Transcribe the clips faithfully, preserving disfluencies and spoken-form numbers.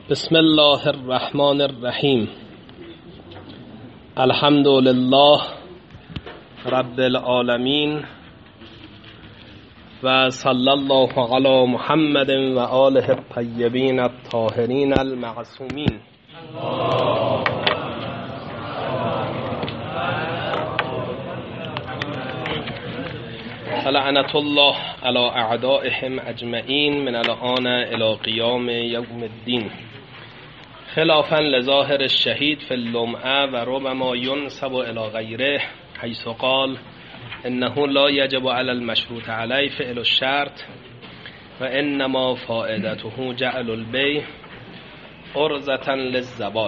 بسم الله الرحمن الرحیم. الحمد لله رب العالمین و صلی الله علی محمد و آله الطیبین الطاهرین المعصومین. لعنت الله علی اعدائهم اجمعین من الآن الی قیام یوم الدین. خلافا لظاهر الشهید فی اللمعه و ربما ینسب الی غیره حیث قال انه لا یجب علی المشروط علی فعل الشرط و انما فائدته جعل البیع عرضة للزوال.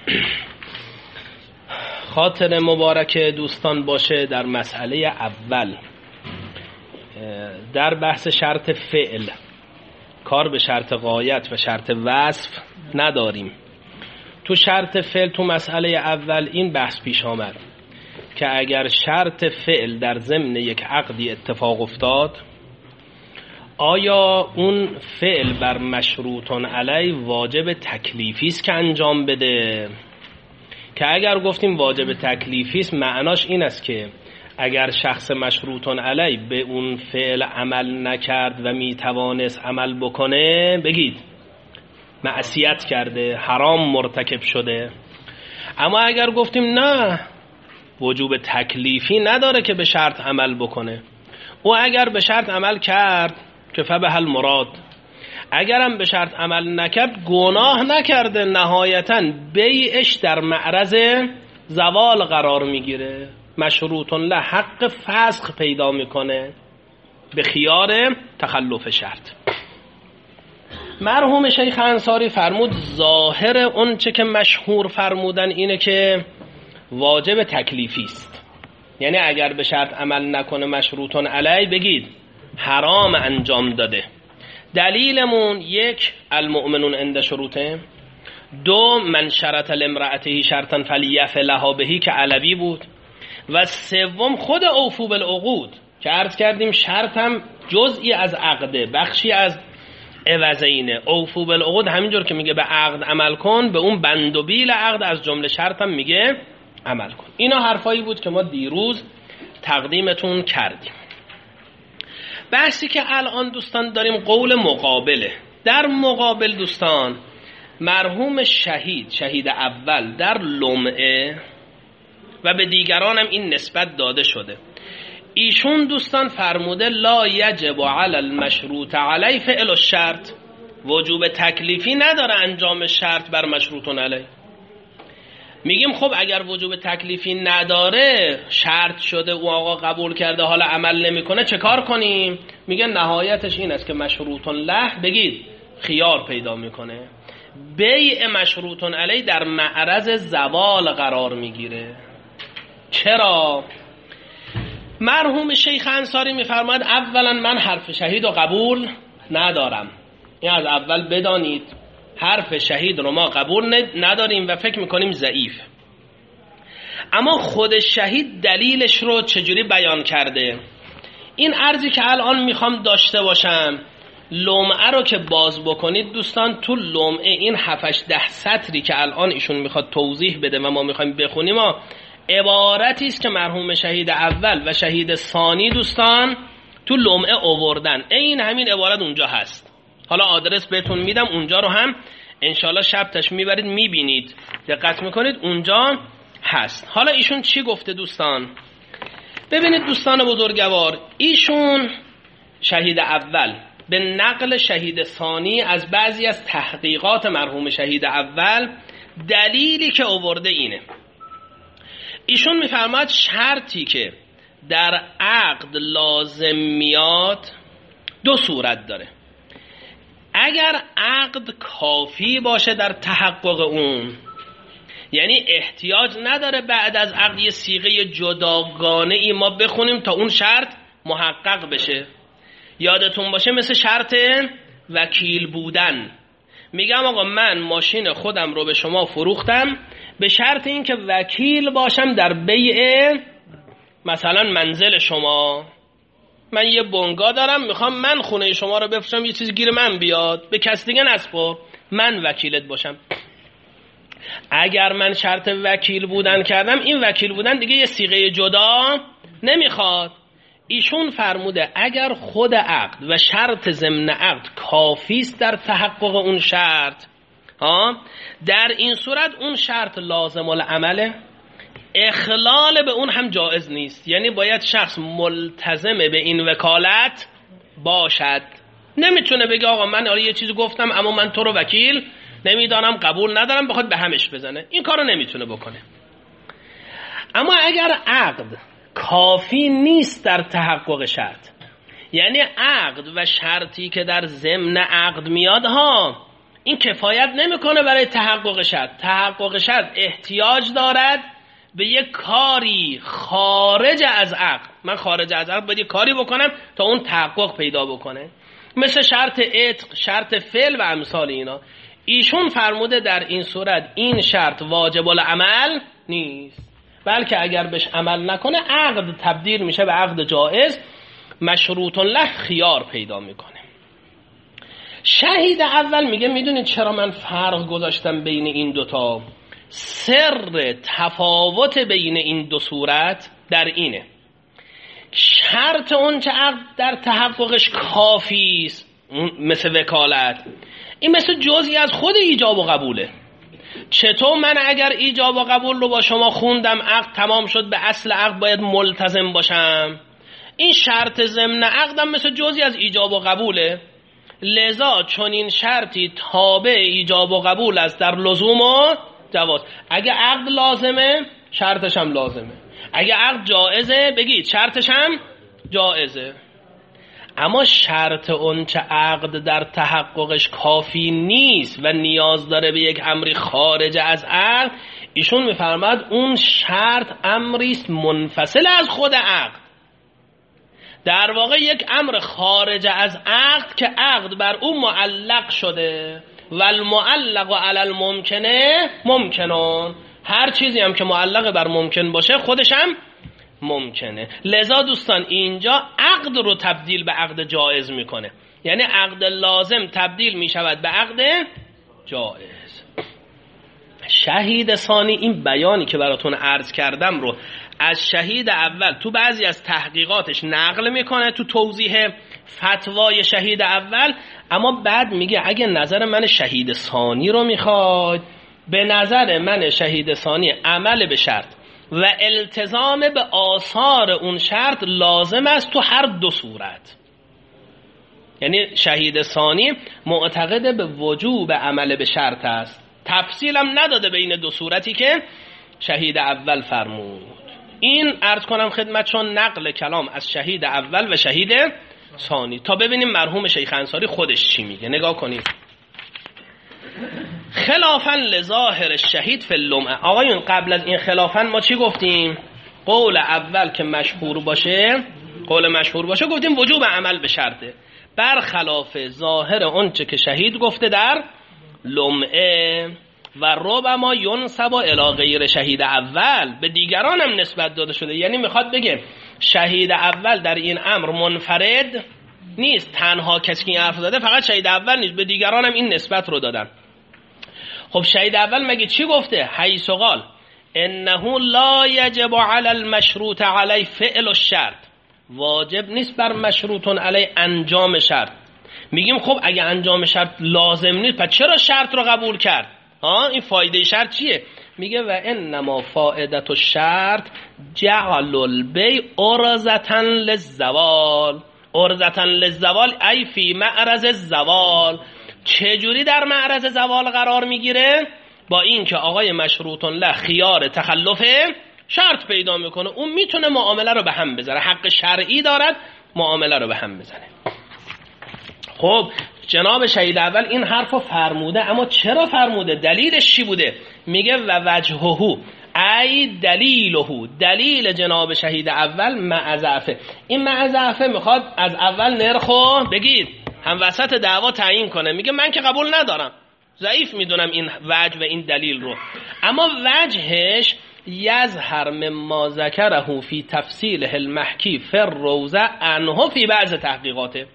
خاطر مبارک دوستان باشه در مسئله اول در بحث شرط فعل کار به شرط غایت و شرط وصف نداریم. تو شرط فعل تو مسئله اول این بحث پیش آمد که اگر شرط فعل در ضمن یک عقدی اتفاق افتاد آیا اون فعل بر مشروطن علی واجب تکلیفی است که انجام بده؟ که اگر گفتیم واجب تکلیفی است معناش این است که اگر شخص مشروطن علی به اون فعل عمل نکرد و میتوانست عمل بکنه بگید معصیت کرده، حرام مرتکب شده. اما اگر گفتیم نه وجوب تکلیفی نداره که به شرط عمل بکنه، او اگر به شرط عمل کرد که فبه المراد، اگرم به شرط عمل نکرد گناه نکرده، نهایتاً بیعش در معرض زوال قرار میگیره، مشروطن له حق فسخ پیدا میکنه به خیار تخلف شرط. مرحوم شیخ انصاری فرمود ظاهر اون چه که مشهور فرمودن اینه که واجب تکلیفی است، یعنی اگر به شرط عمل نکنه مشروطن علی بگید حرام انجام داده. دلیلمون یک المؤمنون عند شروطه، دو من شرط لامرأته شرطا فلیفعلها بهی که علوی بود، و سوم خود اوفو بالعقود که عرض کردیم شرط هم جزئی از عقده، بخشی از عوضینه. اوفو بالعقود همینجور که میگه به عقد عمل کن، به اون بند و بیل عقد از جمله شرط هم میگه عمل کن. اینا حرفایی بود که ما دیروز تقدیمتون کردیم. بحثی که الان دوستان داریم قول مقابله. در مقابل دوستان مرحوم شهید شهید اول در لمعه و به دیگران هم این نسبت داده شده، ایشون دوستان فرموده لا یجب علی المشروط علی فعل الشرط، وجوب تکلیفی نداره انجام شرط بر مشروطن علی. میگیم خب اگر وجوب تکلیفی نداره، شرط شده او آقا قبول کرده حالا عمل نمیکنه، چه کار کنیم؟ میگه نهایتش این است که مشروطن له بگید خیار پیدا میکنه، بیع مشروطن علی در معرض زوال قرار میگیره. چرا؟ مرحوم شیخ انصاری میفرماید اولا من حرف شهید رو قبول ندارم، این از اول بدانید، حرف شهید رو ما قبول نداریم و فکر میکنیم ضعیف. اما خود شهید دلیلش رو چجوری بیان کرده؟ این عرضی که الان میخوام داشته باشم، لمعه رو که باز بکنید دوستان، تو لمعه این هفتش ده سطری که الان ایشون میخواد توضیح بده و ما میخوایم بخونیم ها، عبارتی است که مرحوم شهید اول و شهید ثانی دوستان تو لمعه آوردن. این همین عبارت اونجا هست. حالا آدرس بهتون میدم، اونجا رو هم انشالله شبتش میبرید میبینید، دقت میکنید اونجا هست. حالا ایشون چی گفته دوستان؟ ببینید دوستان بزرگوار، ایشون شهید اول به نقل شهید ثانی از بعضی از تحقیقات مرحوم شهید اول دلیلی که آورده اینه. ایشون میفرماید شرطی که در عقد لازم میاد دو صورت داره. اگر عقد کافی باشه در تحقق اون، یعنی احتیاج نداره بعد از عقد یه صیغه جداگانه ای ما بخونیم تا اون شرط محقق بشه. یادتون باشه مثل شرط وکیل بودن، میگم آقا من ماشین خودم رو به شما فروختم به شرط این که وکیل باشم در بیع مثلا منزل شما. من یه بنگاه دارم میخوام من خونه شما رو بفروشم، یه چیز گیر من بیاد، به کس دیگه نسپار، من وکیلت باشم. اگر من شرط وکیل بودن کردم، این وکیل بودن دیگه یه صیغه جدا نمیخواد. ایشون فرموده اگر خود عقد و شرط ضمن عقد کافی است در تحقق اون شرط، ها، در این صورت اون شرط لازم العمله، اخلال به اون هم جایز نیست. یعنی باید شخص ملتزم به این وکالت باشد. نمیتونه بگه آقا من آره یه چیزی گفتم اما من تو رو وکیل نمیدانم، قبول ندارم، بخواد به همش بزنه. این کارو نمیتونه بکنه. اما اگر عقد کافی نیست در تحقق شرط، یعنی عقد و شرطی که در ضمن عقد میاد ها، این کفایت نمیکنه برای تحقق شرط. تحقق شرط احتیاج دارد به یک کاری خارج از عقد. من خارج از عقد باید یک کاری بکنم تا اون تحقق پیدا بکنه، مثل شرط عتق، شرط فعل و امثال اینا. ایشون فرموده در این صورت این شرط واجب العمل نیست، بلکه اگر بهش عمل نکنه عقد تبدیل میشه به عقد جائز، مشروط له خیار پیدا میکنه. شهید اول میگه میدونید چرا من فرق گذاشتم بین این دوتا؟ سر تفاوت بین این دو صورت در اینه، شرط اون چه عقد در تحققش کافی است مثل وکالت، این مثل جزئی از خود ایجاب و قبوله. چطور من اگر ایجاب و قبول رو با شما خوندم، عقد تمام شد، به اصل عقد باید ملتزم باشم؟ این شرط ضمن عقدم مثل جزئی از ایجاب و قبوله. لذا چون این شرطی تابع ایجاب و قبول است در لزوم و جواز. اگه عقد لازمه شرطش هم لازمه، اگه عقد جائزه بگید شرطش هم جائزه. اما شرط اون چه عقد در تحققش کافی نیست و نیاز داره به یک امری خارج از عقد، ایشون میفرماد اون شرط امریست منفصل از خود عقد، در واقع یک امر خارج از عقد که عقد بر او معلق شده. و المعلق علی الممکنه ممکنون، هر چیزی هم که معلق بر ممکن باشه خودش هم ممکنه. لذا دوستان اینجا عقد رو تبدیل به عقد جائز میکنه، یعنی عقد لازم تبدیل میشود به عقد جائز. شهید ثانی این بیانی که براتون عرض کردم رو از شهید اول تو بعضی از تحقیقاتش نقل میکنه تو توضیح فتوای شهید اول، اما بعد میگه اگه نظر من شهید ثانی رو میخواد، به نظر من شهید ثانی عمل به شرط و التزام به آثار اون شرط لازم است تو هر دو صورت. یعنی شهید ثانی معتقد به وجوب عمل به شرط است، تفصیلم نداده بین دو صورتی که شهید اول فرمود. این عرض کنم خدمت چون نقل کلام از شهید اول و شهید ثانی تا ببینیم مرحوم شیخ انصاری خودش چی میگه. نگاه کنید. خلافاً لظاهر الشهید فی اللمعه. آقایون قبل از این خلافاً ما چی گفتیم؟ قول اول که مشهور باشه، قول مشهور باشه گفتیم وجوب عمل به شرطه، برخلاف ظاهر اون چه که شهید گفته در لمعه. و ربما ینسب الی غیر شهید اول، به دیگران هم نسبت داده شده. یعنی میخواد بگه شهید اول در این امر منفرد نیست، تنها کسی که این حرف زده فقط شهید اول نیست، به دیگران هم این نسبت رو دادن. خب شهید اول مگه چی گفته؟ حیث قال انه لا یجب علی المشروط علی فعل الشرط، واجب نیست بر مشروط علی انجام شرط. میگیم خب اگه انجام شرط لازم نیست پس چرا شرط رو قبول کرد؟ ها، این فایده شرط چیه؟ میگه و انما فائدت الشرط جعل البیع عرضة للزوال. عرضة للزوال ای فی معرض الزوال. چجوری در معرض زوال قرار میگیره؟ با این که آقای مشروط له خیار تخلف شرط پیدا میکنه، اون میتونه معامله رو به هم بزنه، حق شرعی دارد معامله رو به هم بزنه. خب جناب شهید اول این حرفو فرموده، اما چرا فرموده؟ دلیلش چی بوده؟ میگه و وجهه ای دلیله، دلیل جناب شهید اول معضعفه. این معضعفه میخواد از اول نرخو بگید هم وسط دعوا تعیین کنه. میگه من که قبول ندارم، ضعیف میدونم این وجه و این دلیل رو، اما وجهش یظهر مما ذکره فی تفصیله المحکی فی الروضه عنه فی بعض تحقیقاته.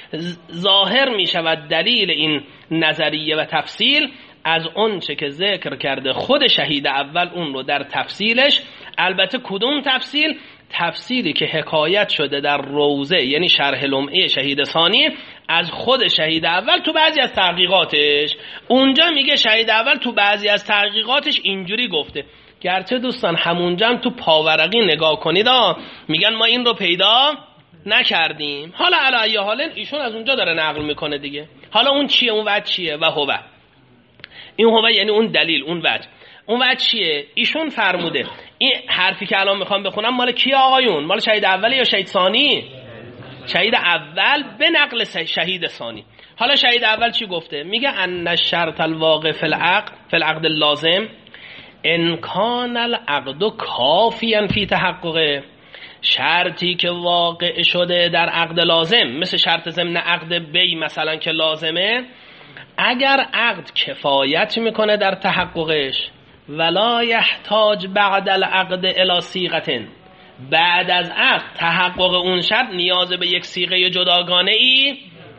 ظاهر می شود دلیل این نظریه و تفصیل از اون چه که ذکر کرده خود شهید اول اون رو در تفصیلش. البته کدوم تفصیل؟ تفصیلی که حکایت شده در روضه، یعنی شرح لمعه شهید ثانی از خود شهید اول تو بعضی از تحقیقاتش. اونجا میگه شهید اول تو بعضی از تحقیقاتش اینجوری گفته. گرچه دوستان همونجا هم تو پاورقی نگاه کنید ها میگن ما این رو پیدا نکردیم. حالا علی حال ایشون از اونجا داره نقل میکنه دیگه. حالا اون چیه؟ اون وجه چیه؟ و هو، این هو یعنی اون دلیل، اون وجه. اون وجه چیه؟ ایشون فرموده این حرفی که الان میخوام بخونم مال کی آقایون؟ مال شهید اول یا شهید ثانی؟ شهید اول به نقل شهید ثانی. حالا شهید اول چی گفته؟ میگه ان الشرط الواقع فی العقد فی العقد اللازم ان کان العقد کافیا فی تحققه. شرطی که واقع شده در عقد لازم، مثل شرط ضمن عقد بی مثلا که لازمه، اگر عقد کفایت میکنه در تحققش، ولا یحتاج بعد العقد الی صیغه، بعد از عقد تحقق اون شرط نیاز به یک صیغه جداگانه ای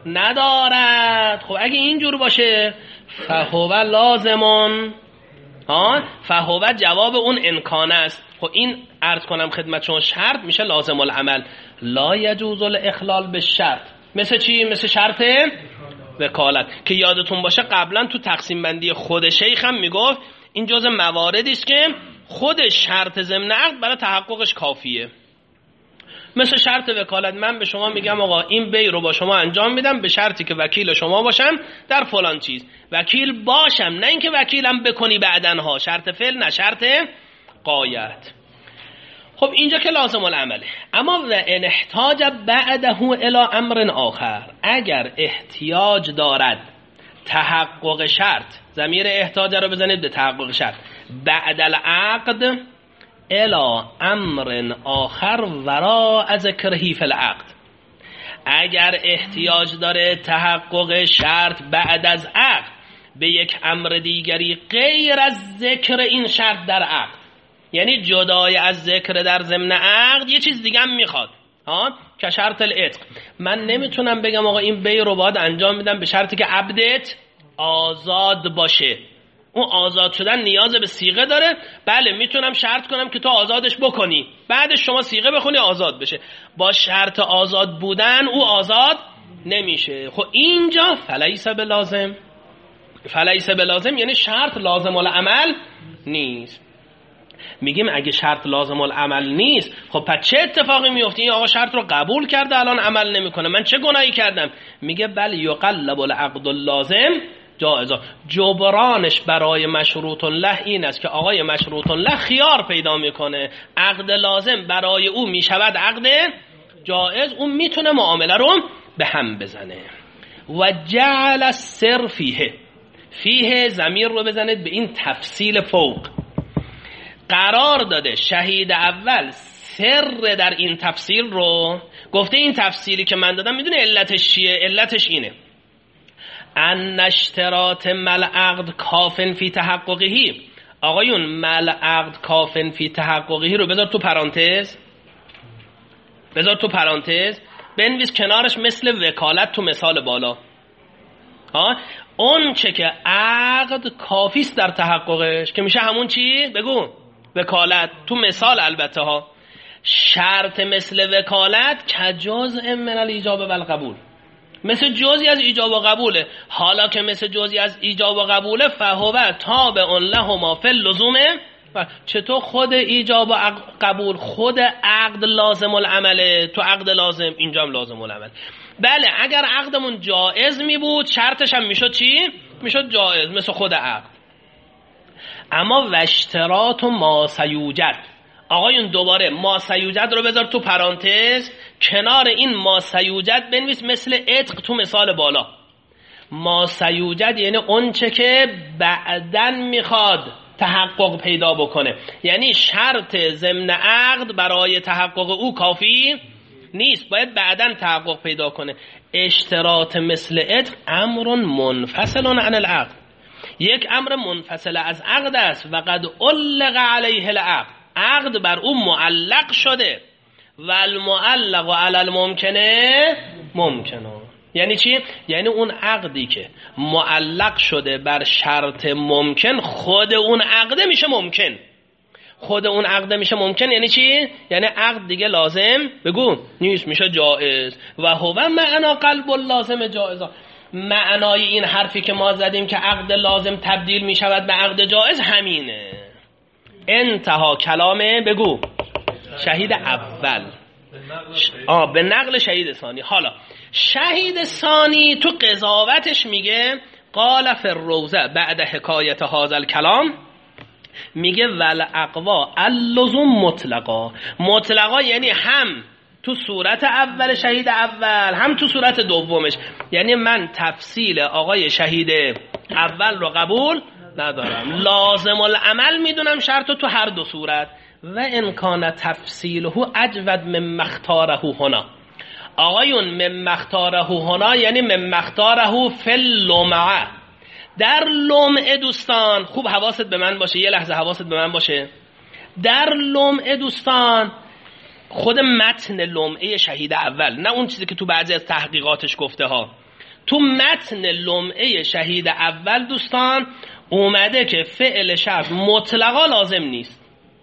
ندارد. خب اگه اینجور باشه فهو لازمون، ها فهو جواب اون امکان است. خب این عرض کنم خدمت شما شرط میشه لازم العمل. لا یجوز الاخلال بالشرط. مثل چی؟ مثل شرط وکالت که یادتون باشه قبلا تو تقسیم بندی خود شیخ هم میگفت این جزء مواردی است که خود شرط ضمن عقد برای تحققش کافیه. مثل شرط وکالت، من به شما میگم آقا این بی رو با شما انجام میدم به شرطی که وکیل شما باشم در فلان چیز. وکیل باشم، نه اینکه وکیلم بکنی بعدنها. شرط فعل نه شرط غایت. خب اینجا که لازم العمله. اما و ان احتاج بعده الی امر آخر، اگر احتیاج دارد تحقق شرط، ضمیر احتاج رو بزنید به تحقق شرط، بعد العقد الی امر آخر وراء ذکره فی العقد، اگر احتیاج داره تحقق شرط بعد از عقد به یک امر دیگری غیر از ذکر این شرط در عقد، یعنی جدای از ذکر در ضمن عقد یه چیز دیگه هم میخواد، ها که شرط العتق. من نمیتونم بگم آقا این بی رو باید انجام میدم به شرطی که عبدت آزاد باشه. اون آزاد شدن نیاز به صیغه داره. بله میتونم شرط کنم که تو آزادش بکنی، بعدش شما صیغه بخونی آزاد بشه. با شرط آزاد بودن او آزاد نمیشه. خب اینجا فلیس بلازم، فلیس بلازم یعنی شرط لازم العمل نیست. میگیم اگه شرط لازم العمل نیست، خب پس چه اتفاقی میفته؟ این آقا شرط رو قبول کرده الان عمل نمیکنه، من چه گناهی کردم؟ میگه بل یقلب العقد اللازم جائزا، جبرانش برای مشروط له این است که آقای مشروط له خیار پیدا میکنه، عقد لازم برای او میشود عقد جائز، اون میتونه معامله رو به هم بزنه. و جعل السر فیه، فیه ضمیر رو بزنید به این تفصیل فوق، قرار داده شهید اول سر در این تفصیل رو گفته. این تفصیلی که من دادم میدونه علتش چیه؟ علتش اینه ان اشتراط مل عقد کافن فی تحققهی. آقایون مل عقد کافن فی تحققهی رو بذار تو پرانتز، بذار تو پرانتز بنویس کنارش مثل وکالت تو مثال بالا. ها اون چه که عقد کافیست در تحققش که میشه همون چی؟ بگو وکالت. تو مثال البته ها. شرط مثل وکالت که جزء من الایجاب و القبول، مثل جزئی از ایجاب و قبوله. حالا که مثل جزئی از ایجاب و قبوله فهو تابع لهما فی اللزوم. چطور خود ایجاب و قبول خود عقد لازم العمله؟ تو عقد لازم اینجا هم لازم العمل. بله اگر عقدمون جائز می بود شرطش هم میشد چی؟ میشد جائز مثل خود عقد. اما واشتراط و ما سیوجد، آقایون دوباره ما سیوجد رو بذار تو پرانتز، کنار این ما سیوجد بنویس مثل عتق تو مثال بالا. ما سیوجد یعنی اون چه که بعدن میخواد تحقق پیدا بکنه، یعنی شرط ضمن عقد برای تحقق او کافی نیست، باید بعدن تحقق پیدا کنه. اشتراط مثل عتق امر منفصل عن العقد، یک امر منفصل از عقد است. و قد علق علیه العقد، عقد بر او معلق شده. و المعلق علی الممکنه ممکنه، یعنی چی؟ یعنی اون عقدی که معلق شده بر شرط ممکن، خود اون عقده میشه ممکن. خود اون عقده میشه ممکن یعنی چی؟ یعنی عقد دیگه لازم بگو نیست، میشه جائز. و هو معنا قلب لازم جائزا. معنای این حرفی که ما زدیم که عقد لازم تبدیل میشود به عقد جائز همینه. انتها کلامه بگو شهید اول آه به نقل شهید ثانی. حالا شهید ثانی تو قضاوتش میگه قال فی الروضه بعد حکایت هذا الکلام، میگه ول اقوا اللزوم مطلقا. مطلقا یعنی هم تو صورت اول شهید اول هم تو صورت دومش. یعنی من تفصیل آقای شهید اول رو قبول ندارم، لازم العمل میدونم شرط تو هر دو صورت. و امکان تفصیله اجود من مختاره هنا. آقایون من مختاره هنا یعنی من مختاره فی اللمعه. در لمعه دوستان خوب حواست به من باشه، یه لحظه حواست به من باشه. در لمعه دوستان خود متن لمعه شهید اول، نه اون چیزی که تو بعضی از تحقیقاتش گفته ها، تو متن لمعه شهید اول دوستان اومده که فعل شرط مطلقا لازم نیست،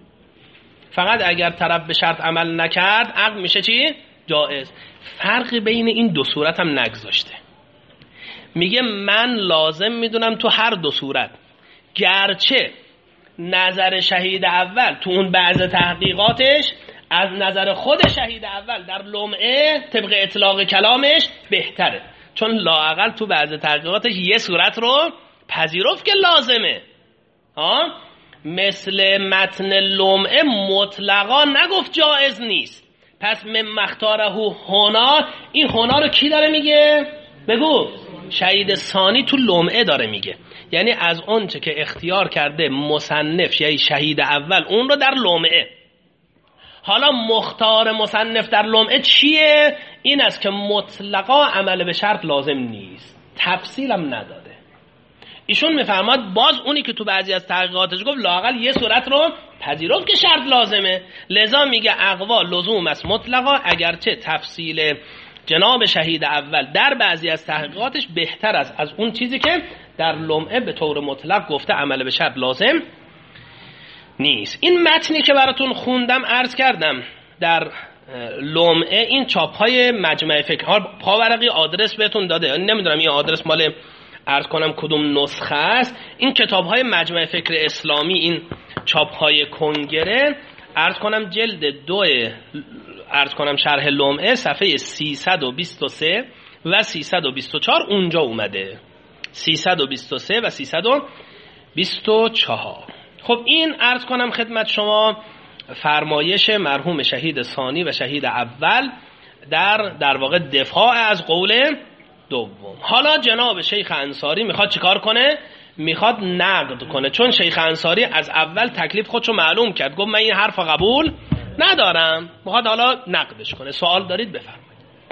فقط اگر طرف به شرط عمل نکرد عقد میشه چی؟ جائز. فرقی بین این دو صورت هم نگذاشته. میگه من لازم میدونم تو هر دو صورت، گرچه نظر شهید اول تو اون بعض تحقیقاتش از نظر خود شهید اول در لمعه طبق اطلاق کلامش بهتره، چون لااقل تو بعض تحقیقاتش یه صورت رو پذیرفت که لازمه ها. مثل متن لمعه مطلقا نگفت جائز نیست. پس من مختاره هنا، این هنا رو کی داره میگه؟ بگو شهید ثانی تو لمعه داره میگه. یعنی از اون چه که اختیار کرده مصنف یعنی شهید اول اون رو در لمعه. حالا مختار مصنف در لمعه چیه؟ این است که مطلقا عمل به شرط لازم نیست، تفصیلم نداده. ایشون میفرماد باز اونی که تو بعضی از تحقیقاتش گفت لااقل یه صورت رو پذیرفت که شرط لازمه، لذا میگه اقوا لزوم است مطلقا، اگرچه تفصیل جناب شهید اول در بعضی از تحقیقاتش بهتر است از اون چیزی که در لمعه به طور مطلق گفته عمل به شرط لازم نیست. این متنی که براتون خوندم عرض کردم در لمعه این چاپ های مجمع فکر پاورقی آدرس بهتون داده، نمیدونم این آدرس مال عرض کنم کدوم نسخه است. این کتاب های مجمع فکر اسلامی، این چاپ های کنگره، عرض کنم جلد دو عرض کنم شرح لمعه صفحه سیصد و بیست و سه و سیصد و بیست و چهار اونجا اومده، سیصد و بیست و سه و سیصد و بیست و چهار. خب این عرض کنم خدمت شما فرمایش مرحوم شهید ثانی و شهید اول در در واقع دفاع از قول دوم. حالا جناب شیخ انصاری میخواد چیکار کنه؟ میخواد نقد کنه، چون شیخ انصاری از اول تکلیف خودشو معلوم کرد، گفت من این حرف قبول ندارم، میخواد حالا نقدش کنه. سوال دارید بفرمایید.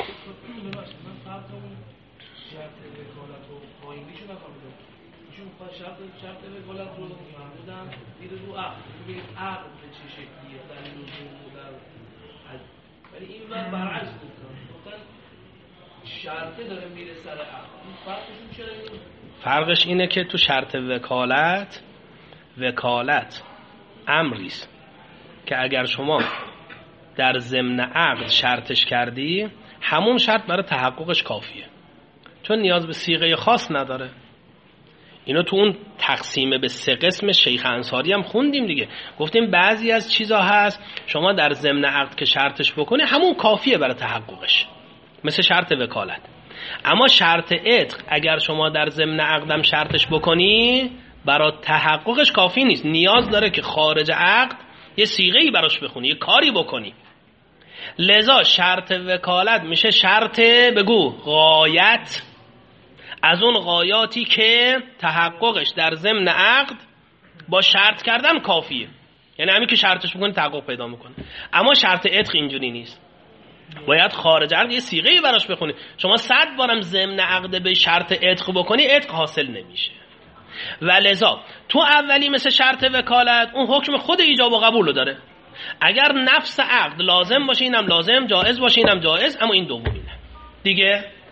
ولی این من برعکس گفتن شرطه داره میره سر عقد. فرقش اینه که تو شرط وکالت، وکالت امریست که اگر شما در ضمن عقد شرطش کردی همون شرط برای تحققش کافیه، چون نیاز به صیغه خاص نداره. اینو تو اون تقسیم به سه قسم شیخ انصاری هم خوندیم دیگه، گفتیم بعضی از چیزا هست شما در ضمن عقد که شرطش بکنی همون کافیه برای تحققش، مثل شرط وکالت. اما شرط عتق اگر شما در ضمن عقدم شرطش بکنی برای تحققش کافی نیست، نیاز داره که خارج عقد یه صیغه‌ای براش بخونی، یه کاری بکنی. لذا شرط وکالت میشه شرط بگو غایت از اون غایاتی که تحققش در ضمن عقد با شرط کردن کافیه، یعنی همین که شرطش بکنی تحقق پیدا میکنه. اما شرط عتق اینجوری نیست، باید خارج عقد یه صیغه‌ای براش بخونی. شما صد بارم ضمن عقد به شرط عتق بکنی عتق حاصل نمیشه. و لذا تو اولی مثل شرط وکالت اون حکم خود ایجاب و قبول رو داره، اگر نفس عقد لازم باشه اینم لازم، جائز باشه اینم جائز، اما این دومینه دیگه.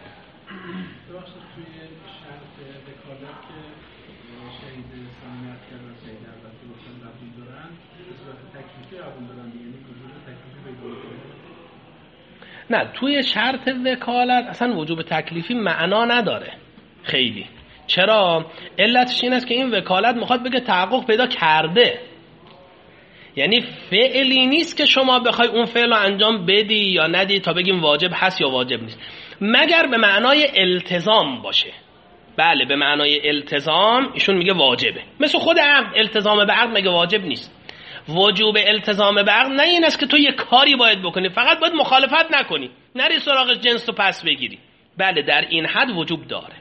ببخشید توی شرط وکالت که شهید سنت کردن شهید اول که گفتن قبول دارن به صورت تکلیفی قبول دارن، یعنی وجود تکلیفی پیدا کنه. نه، توی شرط وکالت اصلا وجوب تکلیفی معنا نداره خیلی. چرا؟ علتش این است که این وکالت میخواد بگه تحقق پیدا کرده، یعنی فعلی نیست که شما بخوای اون فعل رو انجام بدی یا ندی تا بگیم واجب هست یا واجب نیست، مگر به معنای التزام باشه. بله به معنای التزام ایشون میگه واجبه، مثل خود عقد. التزام به عقد مگه واجب نیست؟ وجوب التزام به عقد نه این است که تو یه کاری باید بکنی، فقط باید مخالفت نکنی، نری سراغ جنس رو پس بگیری. بله در این حد وجوب داره.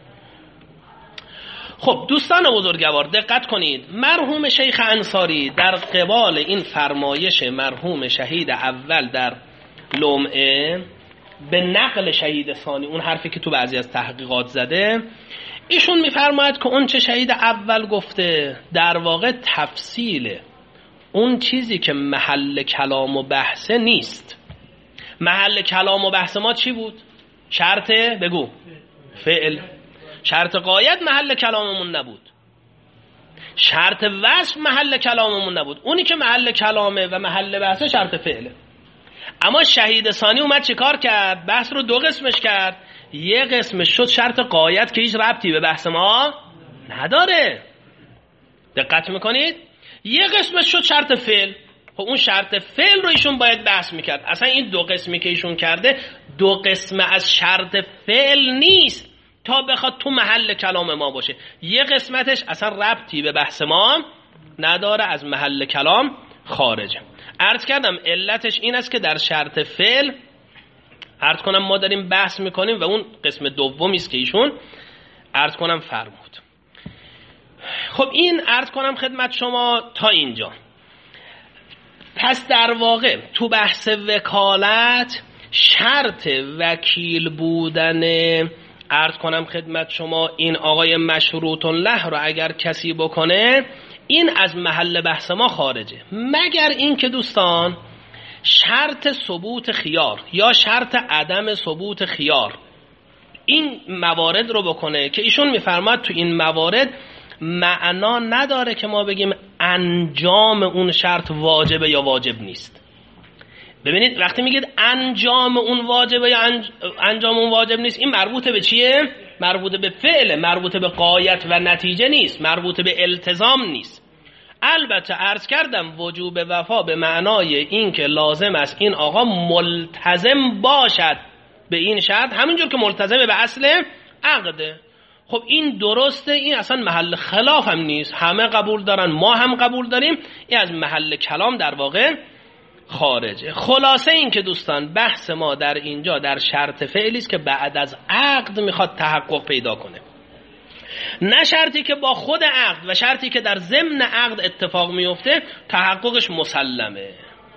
خب دوستان بزرگوار دقت کنید، مرحوم شیخ انصاری در قبال این فرمایش مرحوم شهید اول در لمعه به نقل شهید ثانی، اون حرفی که تو بعضی از تحقیقات زده، ایشون میفرماید که اون چه شهید اول گفته در واقع تفصیل اون چیزی که محل کلام و بحثه نیست. محل کلام و بحث ما چی بود؟ شرط بگو فعل. شرط غایت محل کلاممون نبود، شرط وصف محل کلاممون نبود. اونی که محل کلامه و محل بحثه شرط فعله. اما شهید ثانی اومد چه کار کرد؟ بحث رو دو قسمش کرد. یه قسمش شد شرط غایت که هیچ ربطی به بحث ما نداره، دقت میکنید؟ یه قسمش شد شرط فعل. خب اون شرط فعل رو ایشون باید بحث میکرد. اصلا این دو قسمی که ایشون کرده دو قسم از شرط فعل نیست تا بخواد تو محل کلام ما باشه. یه قسمتش اصلا ربطی به بحث ما نداره، از محل کلام خارجه. عرض کردم علتش این است که در شرط فعل عرض کنم ما داریم بحث میکنیم و اون قسم دومی است که ایشون عرض کنم فرمود. خب این عرض کنم خدمت شما تا اینجا. پس در واقع تو بحث وکالت شرط وکیل بودن عرض کنم خدمت شما این آقای مشروط له رو اگر کسی بکنه، این از محل بحث ما خارجه، مگر این که دوستان شرط ثبوت خیار یا شرط عدم ثبوت خیار این موارد رو بکنه که ایشون میفرماد تو این موارد معنا نداره که ما بگیم انجام اون شرط واجبه یا واجب نیست. ببینید وقتی میگید انجام اون واجبه یا انجام اون واجب نیست، این مربوطه به چیه؟ مربوطه به فعله، مربوطه به غایت و نتیجه نیست، مربوطه به التزام نیست. البته عرض کردم وجوب وفا به معنای این که لازم است این آقا ملتزم باشد به این شرط، همینجور که ملتزم به اصل عقده. خب این درسته، این اصلا محل خلاف هم نیست، همه قبول دارن، ما هم قبول داریم، این از محل کلام در واقع خارجه. خلاصه این که دوستان بحث ما در اینجا در شرط فعلی است که بعد از عقد میخواد تحقق پیدا کنه، نه شرطی که با خود عقد و شرطی که در ضمن عقد اتفاق میفته تحققش مسلمه.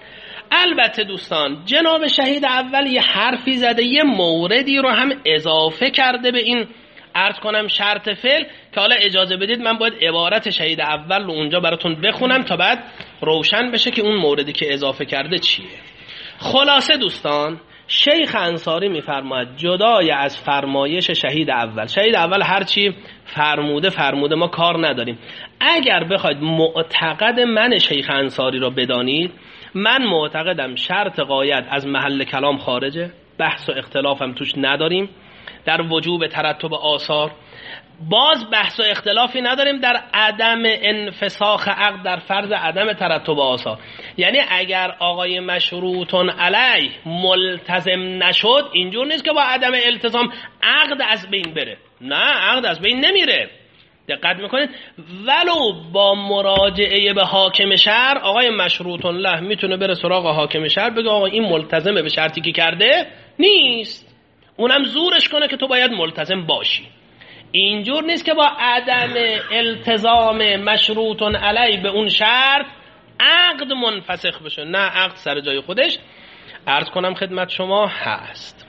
البته دوستان جناب شهید اول یه حرفی زده، یه موردی رو هم اضافه کرده به این عرض کنم شرط فعل که حالا اجازه بدید من باید عبارت شهید اول رو اونجا براتون بخونم تا بعد روشن بشه که اون موردی که اضافه کرده چیه. خلاصه دوستان شیخ انصاری میفرماید جدای از فرمایش شهید اول، شهید اول هرچی فرموده فرموده ما کار نداریم. اگر بخواید معتقد من شیخ انصاری رو بدانید، من معتقدم شرط غایت از محل کلام خارجه، بحث و اختلافم توش نداریم. در وجوب ترتب آثار باز بحث و اختلافی نداریم، در عدم انفساخ عقد در فرض عدم ترتب آثار. یعنی اگر آقای مشروطون علیه ملتزم نشد، اینجور نیست که با عدم التزام عقد از بین بره، نه عقد از بین نمیره. دقت میکنید ولو با مراجعه به حاکم شهر آقای مشروطون له میتونه بره سراغ حاکم شهر بگه آقا این ملتزمه به شرطی که کرده نیست، اونم زورش کنه که تو باید ملتزم باشی. اینجور نیست که با عدم التزام مشروطون علیه به اون شرط عقد منفسخ بشه، نه عقد سر جای خودش عرض کنم خدمت شما هست.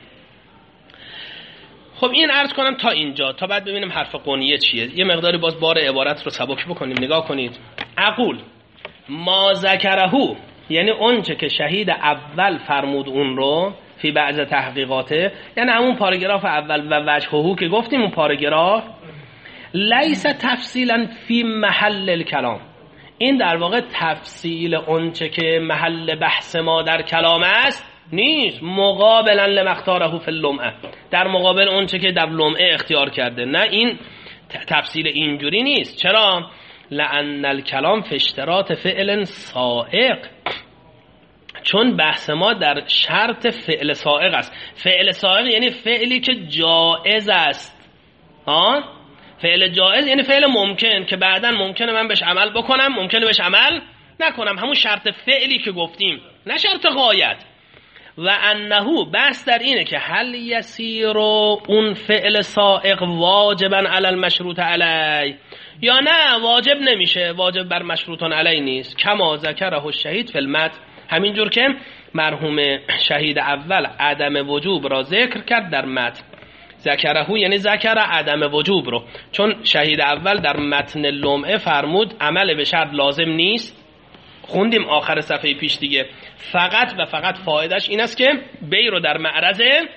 خب این عرض کنم تا اینجا، تا بعد ببینیم حرف قونیه چیه. یه مقداری باز بار عبارت رو سبک بکنیم. نگاه کنید، اقول ما ذکرهو، یعنی اونچه که شهید اول فرمود اون رو فی بعض تحقیقاته، یعنی همون پاراگراف اول و وجهه که گفتیم، اون پاراگراف لیس تفصیلا فی محل الکلام، این در واقع تفصیل اونچه که محل بحث ما در کلام است نیست، مقابلا لمختاره فی اللمعه، در مقابل اونچه که در لمعه اختیار کرده، نه این تفصیل اینجوری نیست. چرا؟ لأن الکلام فی اشتراط فعل سائق، چون بحث ما در شرط فعل سائق است. فعل سائق یعنی فعلی که جائز است، ها؟ فعل جائز یعنی فعل ممکن که بعداً ممکنه من بهش عمل بکنم، ممکنه بهش عمل نکنم، همون شرط فعلی که گفتیم، نه شرط غایت. و انه بحث در اینه که هل یسیر اون فعل سائق واجبا علی المشروط علی، یا نه واجب نمیشه، واجب بر مشروطان علی نیست. کما ذکره الشهید فی المتن، همینجور که مرحوم شهید اول عدم وجوب را ذکر کرد در متن. ذکره یعنی ذکر عدم وجوب رو، چون شهید اول در متن لمعه فرمود عمل به شرط لازم نیست، خوندیم آخر صفحه پیش دیگه، فقط و فقط فایدهش این است که بی رو در معرض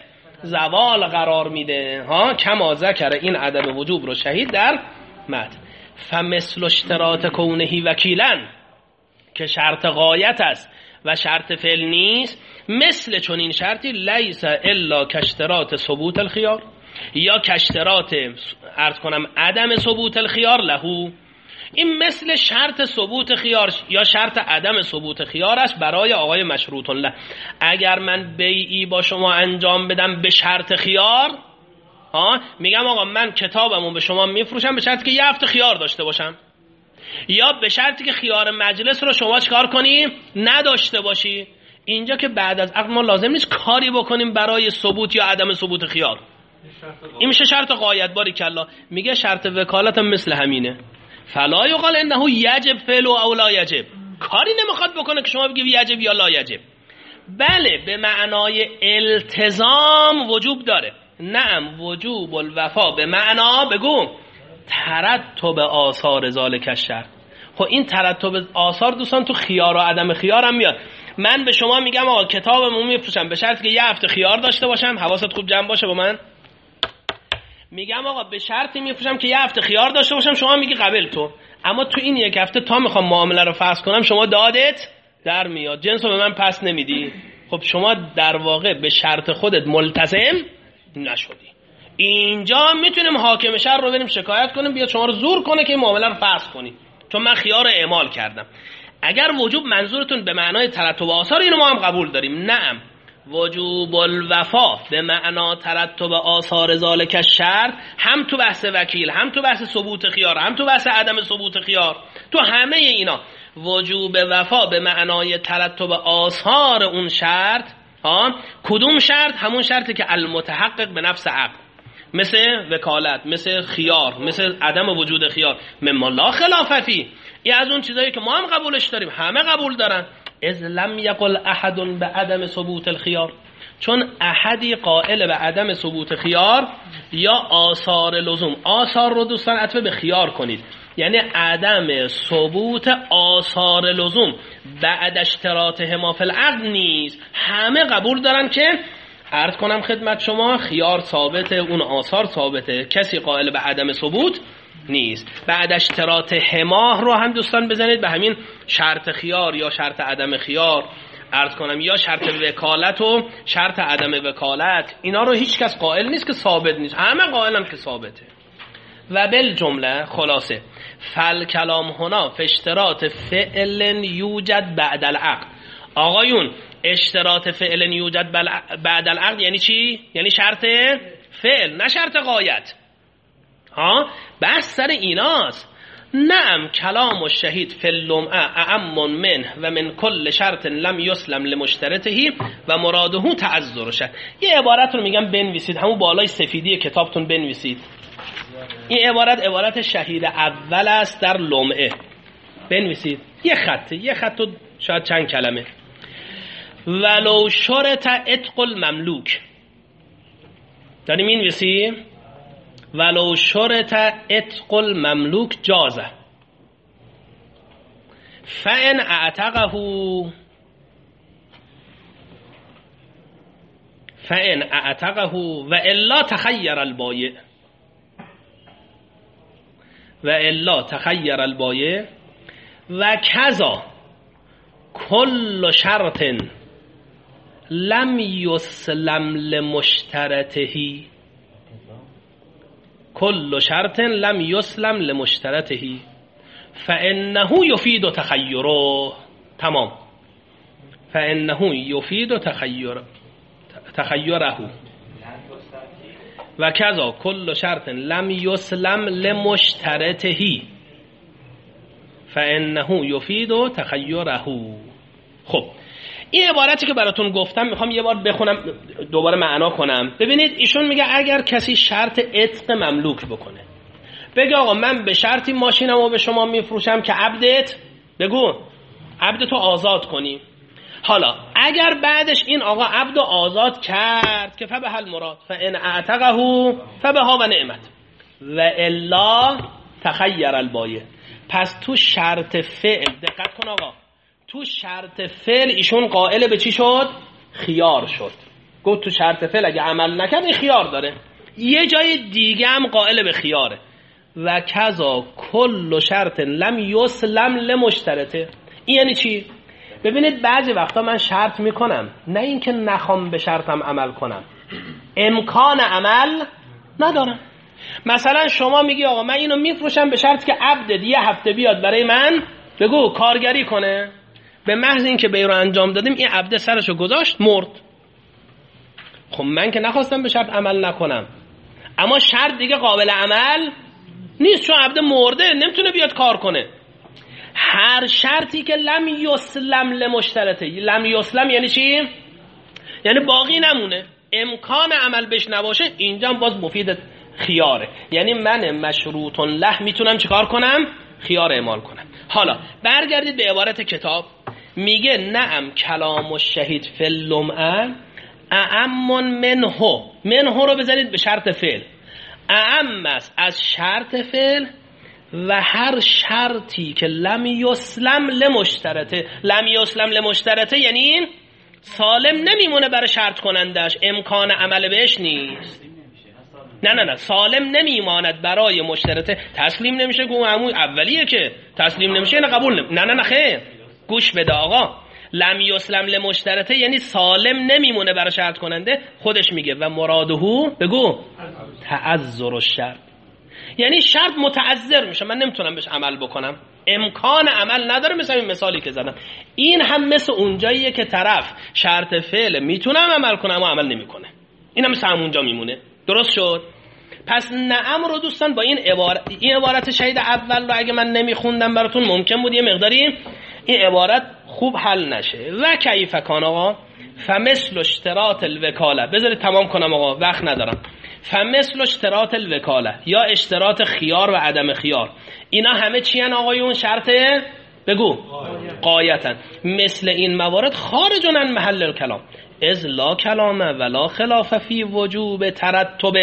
زوال قرار میده، ها. کما ذکر این عدم وجوب رو شهید در متن. فمثل اشتراط کونه وکیلا، که شرط غایت است و شرط فعل نیست، مثل چون این شرطی لیس الا کاشتراط ثبوت الخیار، یا کاشتراط عرض کنم عدم ثبوت الخیار لهو، این مثل شرط ثبوت خیار یا شرط عدم ثبوت خیار است برای آقای مشروط له. اگر من بیعی با شما انجام بدم به شرط خیار، ها، میگم آقا من کتابمو به شما میفروشم به شرطی که یه هفته خیار داشته باشم، یا به شرطی که خیار مجلس رو شما چکار کنی؟ نداشته باشی. اینجا که بعد از عقد ما لازم نیست کاری بکنیم برای ثبوت یا عدم ثبوت خیار، این میشه شرط غایت. باری کلا میگه شرط وکالت هم مثل همینه، فلا یقال انه یجب فعل او لا یجب، کاری نمیخواد بکنه که شما بگی یجب یا لا یجب. بله به معنای التزام وجوب داره، نعم وجوب الوفا به معنا بگو ترتب آثار ذالک الشرط. خب این ترتب آثار دوستان تو خیار و عدم خیار هم میاد. من به شما میگم آقا کتابمو میفروشم به شرطی که یه هفته خیار داشته باشم، حواست خوب جمع باشه با من، میگم آقا به شرطی میفروشم که یه هفته خیار داشته باشم، شما میگی قبل تو، اما تو این یک هفته تا میخوام معامله رو فسخ کنم شما دادت در میاد، جنس رو به من پس نمیدی. خب شما در واقع به شرط خودت ملتزم نشدی. اینجا میتونیم حاکم شهر رو بریم شکایت کنیم بیاد شما رو زور کنه که این معامله رو فسخ کنی، چون من خیار رو اعمال کردم. اگر وجوب منظورتون به معنای ترتب آثار، اینو ما هم قبول داریم. نعم وجوب الوفا به معنا ترتب آثار ذالک الشرط، هم تو بحث وکیل، هم تو بحث ثبوت خیار، هم تو بحث عدم ثبوت خیار، تو همه اینا وجوب وفا به معنای ترتب آثار اون شرط. ها کدوم شرط؟ همون شرطی که المتحقق به نفس عقد، مثل وکالت، مثل خیار، مثل عدم وجود خیار، مما لا خلاف فی. این از اون چیزایی که ما هم قبولش داریم، همه قبول دارن. اذ لم یقل احد به عدم ثبوت الخیار، چون احدی قائل به عدم ثبوت خیار یا آثار لزوم، آثار رو دوستان عطف به خیار کنید، یعنی عدم ثبوت آثار لزوم بعد اشتراطهما فی العقد نیست. همه قبول دارن که عرض کنم خدمت شما خیار ثابته، اون آثار ثابته، کسی قائل به عدم ثبوت نیست. بعد اشتراط هماه رو هم دوستان بزنید به همین شرط خیار یا شرط عدم خیار، عرض کنم یا شرط وکالت و شرط عدم وکالت، اینا رو هیچ کس قائل نیست که ثابت نیست، همه قائلن که ثابته. و بالجمله خلاصه فل کلام هنا فی اشتراط فعل یوجد بعد العقد. آقایون اشتراط فعل یوجد بعد العقد یعنی چی؟ یعنی شرط فعل، نه شرط غایت. ها بحث سر ایناست. نعم کلام الشهید فی اللمعه اعم منه و من کل شرط لم یسلم لمشترطه و مراده تعذر شد. یه عبارت رو میگم بنویسید، همون بالای سفیدی کتابتون بنویسید. این عبارت عبارت شهید اول است در لمعه، بنویسید یه خط، یه خط و شاید چند کلمه. ولو شرط عتق المملوک، داری مینویسی؟ ولو شرط عتق المملوک جازه فان اعتقه فان اعتقه و الا تخیر البایع و الا تخیر البایع و کذا کل شرط لم یسلم لمشترطه کل شرط لم یسلم لمشترطه فانه یفید تخیره. تمام. فانه یفید تخیر تخیره و کذا کل شرط لم یسلم لمشترطه فانه یفید تخیره. خب این عبارتی که براتون گفتم میخوام یه بار بخونم دوباره معنا کنم. ببینید ایشون میگه اگر کسی شرط عتق مملوک بکنه، بگه آقا من به شرطی ماشینمو به شما میفروشم که عبدت، بگو عبدتو آزاد کنی. حالا اگر بعدش این آقا عبدو آزاد کرد که فبه المراد فان اعتقه فبها و نعمت و الا تخیر البایع. پس تو شرط فعل دقت کن آقا، تو شرط فعل ایشون قائل به چی شد؟ خیار شد. گفت تو شرط فعل اگه عمل نکرد این خیار داره. یه جای دیگه هم قائل به خیاره. و کذا کل شرط لم یسلم لمشترطه. این یعنی چی؟ ببینید بعضی وقتا من شرط میکنم، نه اینکه نخوام به شرطم عمل کنم، امکان عمل ندارم. مثلا شما میگی آقا من اینو میفروشم به شرط که عبد یه هفته بیاد برای من بگو کارگری کنه. به محض اینکه بی رو انجام دادیم این عبد سرشو گذاشت مرد. خب من که نخواستم به شرط عمل نکنم، اما شرط دیگه قابل عمل نیست چون عبد مرده نمیتونه بیاد کار کنه. هر شرطی که لم یسلم لمشترطه، لم یسلم یعنی چی؟ یعنی باقی نمونه، امکان عمل بهش نباشه، اینجا باز مفید خیاره. یعنی من مشروط له میتونم چیکار کنم؟ خیار اعمال کنم. حالا برگردید به عبارت کتاب، میگه نعم کلام الشهید فی اللمعه اعم منه. منه رو بزنید به شرط فعل، اعم است از شرط فعل و هر شرطی که لم یسلم لمشترطه. لم یسلم لمشترطه یعنی سالم نمیمونه برای شرط کنندش، امکان عمل بهش نیست. نه نه نه سالم نمیماند برای مشترطه، تسلیم نمیشه. گو همون اولیه که تسلیم نمیشه نه قبول نمی... نه نه نه خیر گوش بده آقا، لم یسلم لمشترطه یعنی سالم نمیمونه برای شرط کننده. خودش میگه و مرادهو بگو تعذر الشرط، یعنی شرط متعذر میشه، من نمیتونم بهش عمل بکنم، امکان عمل نداره. مثل این مثالی که زدم، این هم مثل اونجاییه که طرف شرط فعل میتونم عمل کنم اما عمل نمیکنه، این هم مثل همونجا میمونه. درست شد؟ پس نعم رو دوستان با این عبارت، این عبارت شهید اول رو اگه من نمیخوندم براتون ممکن بود یه مقداری این عبارت خوب حل نشه. و کیف کان آقا فمثل اشتراط الوکاله. بذارید تمام کنم آقا وقت ندارم. فمثل اشتراط الوکاله یا اشتراط خیار و عدم خیار، اینا همه چی ان آقایون؟ شرطه بگو قایتن. مثل این موارد خارج عن محل الکلام از لا کلام ولا خلاف فی وجوب ترتب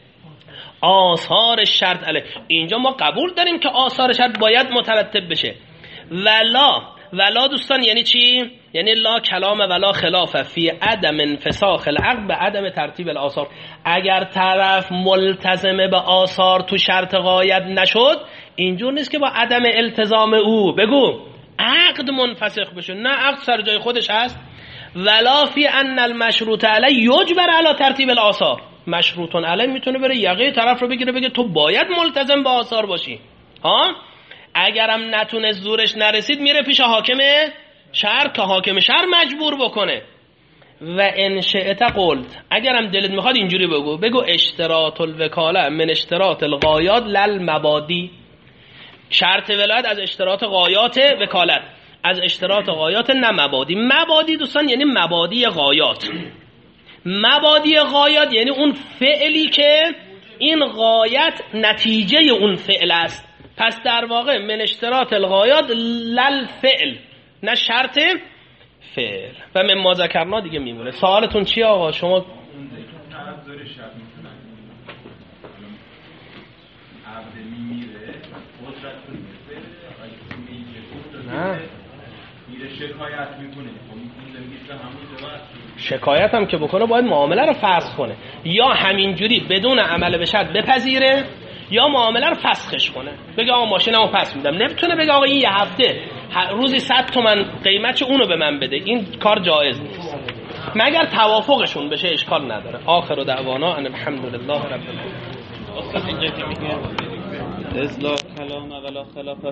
آثار شرط علیه. اینجا ما قبول داریم که آثار شرط باید مترتب بشه. ولا ولا دوستان یعنی چی؟ یعنی لا کلام ولا خلاف فی عدم انفساخ العقد به عدم ترتیب الاثار. اگر طرف ملتزم به آثار تو شرط غایت نشد، اینجور نیست که با عدم التزام او بگو عقد منفسخ بشه، نه عقد سر جای خودش هست. ولا فی ان المشروط علی یجبر علی ترتیب الاثار. مشروط علی میتونه بره یقه طرف رو بگیره بگه تو باید ملتزم به آثار باشی. ها اگرم نتونه زورش نرسید میره پیش حاکم شهر که حاکم شهر مجبور بکنه. و ان شئت قلت، اگرم دلت میخواد اینجوری بگو بگو اشتراط الوکاله من اشتراط الغایات للمبادی. شرط ولایت از اشتراط غایات وکالت، از اشتراط غایات نه مبادی. مبادی دوستان یعنی مبادی غایات. مبادی غایات یعنی اون فعلی که این غایت نتیجه اون فعل است. پس در واقع من اشتراط الغایات لل فعل، نه شرط فعل. و من ما ذکرنا دیگه میمونه. سوالتون چیه آقا؟ شما میره شکایت میکنه خب میتونه بگید به همون جواب شکایت هم که بکنه باید معامله رو فسخ کنه، یا همینجوری بدون عمل به شرط بپذیره یا معامله رو فسخش کنه، بگه آقا ماشینمو پس میدم. نمیتونه بگه آقا این یه هفته روزی صد تومن قیمتش اونو به من بده، این کار جایز نیست مگر توافقشون بشه، اشکال نداره. آخر دعوانا ان الحمدلله رب العالمین. اصلا اینجا که میگه اصلاح کلام ولا خلاف